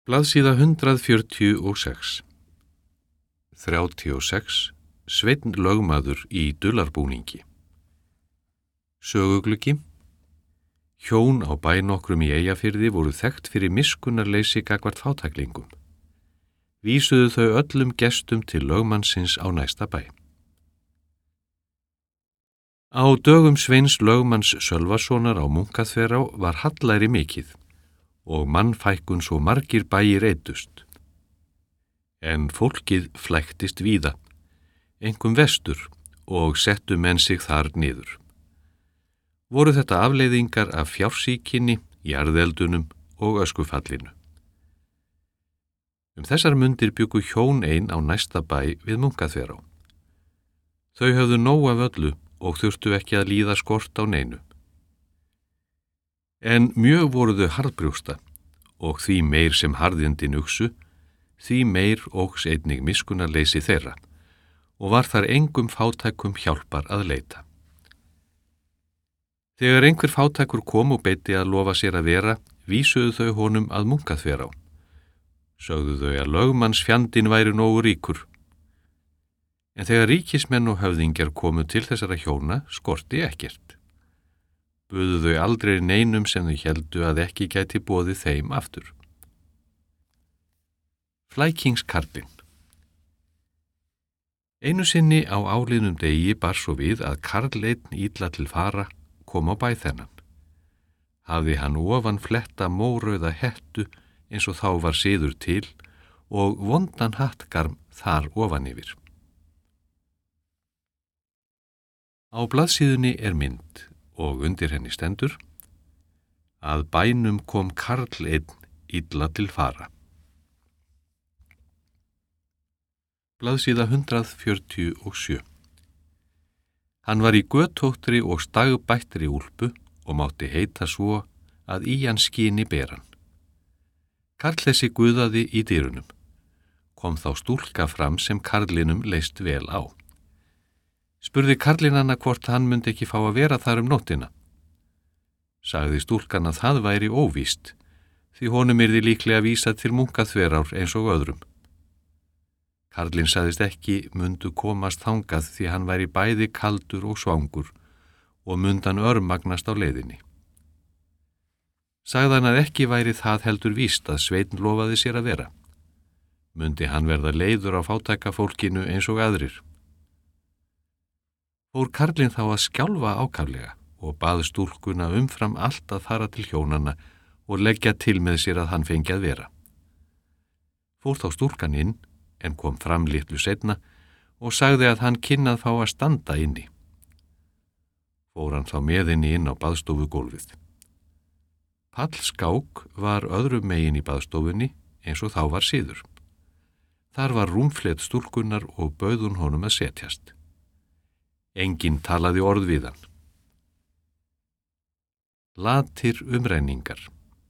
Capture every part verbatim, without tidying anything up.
Blaðsíða hundrað fjörutíu og sex. þrjátíu og sex. Sveinn lögmaður í dullarbúningi. Sögugluggi. Hjón á bæ nokkrum í Eyjafirði voru þekkt fyrir miskunnarleysi gagnvart fátæklingum. Vísuðu þau öllum gestum til lögmannsins á næsta bæ. Á dögum Sveins lögmanns Sölvasonar á Munkaþverá var hallæri mikið og mannfækkun svo margir bæir eyddust. En fólkið flæktist víða, einkum vestur, og settu menn sig þar niður. Voru þetta afleiðingar af fjársýkinni, jarðeldunum og öskufallinu. Um þessar mundir bjuggu hjón ein á næsta bæ við Munkaþverá. Þau höfðu nóg af öllu og þurftu ekki að líða skort á neinu. En mjög voru þau harðbrjósta og því meir sem harðindin uxu, því meir óx einnig miskunnarleysi þeirra og var þar engum fátækum hjálpar að leita. Þegar einhver fátækur kom og beitti að lofa sér að vera, vísuðu þau honum að Munkaþverá. Sögðu þau að lögmannsfjandinn væri nógu ríkur. En þegar ríkismenn og höfðingjar komu til þessara hjóna, skorti ekkert. Buðu þau aldrei neinum sem þau héldu að ekki gæti boðið þeim aftur. Flækingskarlinn. Einu sinni á áliðnum degi bar svo við að karl einn illa til fara kom á bæ þennan. Hafði hann ofan fletta mórauða hettu eins og þá var siður til og vondan hattgarm þar ofan yfir. Á blaðsíðunni er mynd og undir henni stendur: að bænum kom karl einn illa til fara. Blaðsíða hundrað fjörutíu og sjö. Hann var í götóttri og stagbættri úlpu og mátti heita svo að í hann skini beran. Karl þessi guðaði í dyrunum. Kom þá stúlka fram sem karlinum leist vel á. Spurði karlinn hana hvort hann myndi ekki fá að vera þar um nóttina. Sagði stúlkan að það væri óvíst, því honum yrði líklega vísað til Munkaþverár eins og öðrum. Karlinn sagðist ekki mundu komast þangað því hann væri bæði kaldur og svangur og mundan örmagnast á leiðinni. Sagði hann að ekki væri það heldur víst að Sveinn lofaði sér að vera. Mundi hann verða leiður á fátækafólkinu eins og aðrir. Fór karlinn þá að skjálfa ákaflega og bað stúlkuna umfram allt að fara til hjónanna og leggja til með sér að hann fengi að vera. Fór þá stúlkan inn, en kom fram litlu seinna og sagði að hann kynnað fá að standa inni. Fór hann þá með henni inn á baðstofugólfið. Pallskák var öðrum megin í baðstofunni eins og þá var siður. Þar var rúmflet stúlkunar og bauð hún honum að setjast. Enginn talaði orð við hann. Latir umrenningar.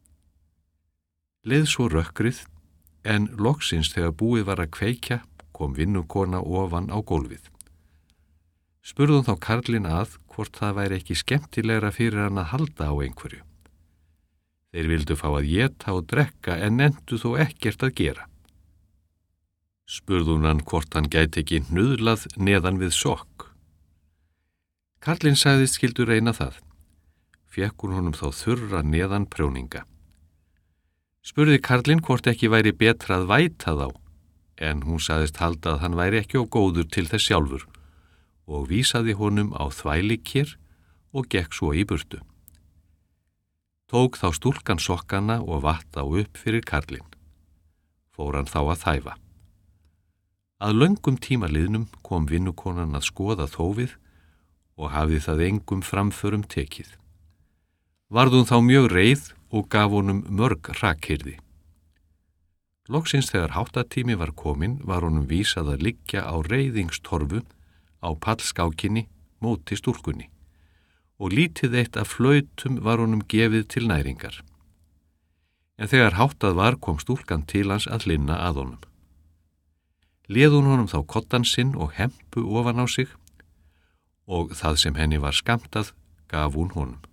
Leið svo rökkrið, en loksins þegar búið var að kveikja kom vinnukona ofan á gólfið. Spurðum þá karlinn að hvort það væri ekki skemmtilegra fyrir hann að halda á einhverju. Þeir vildu fá að éta og drekka en nenntu þó ekkert að gera. Spurðum hann hvort hann gæti ekki hnuðlað neðan við sokk. Karlinn sagðist skildu reyna það. Fékk hún honum þá þurra neðan prjóninga. Spurði karlinn hvort ekki væri betra að væta þá, en hún sagðist halda að hann væri ekki of góður til þess sjálfur og vísaði honum á þvælikér og gekk svo í burtu. Tók þá stúlkan sokkana og vatt á upp fyrir karlinn. Fór hann þá að þæfa. Að löngum tímaliðnum kom vinnukonan að skoða þófið og hafði það engum framförum tekið. Varð hún þá mjög reið og gaf honum mörg hrakhyrði. Loksins þegar háttatími var komin var honum vísað að liggja á reiðingstorfu á pallskákinni móti stúlkunni og lítið eitt af flautum var honum gefið til næringar. En þegar háttað var kom stúlkan til hans að linna að honum. Léð hún honum þá koddann sinn og hempu ofan á sig og það sem henni var skammtað gaf hún honum.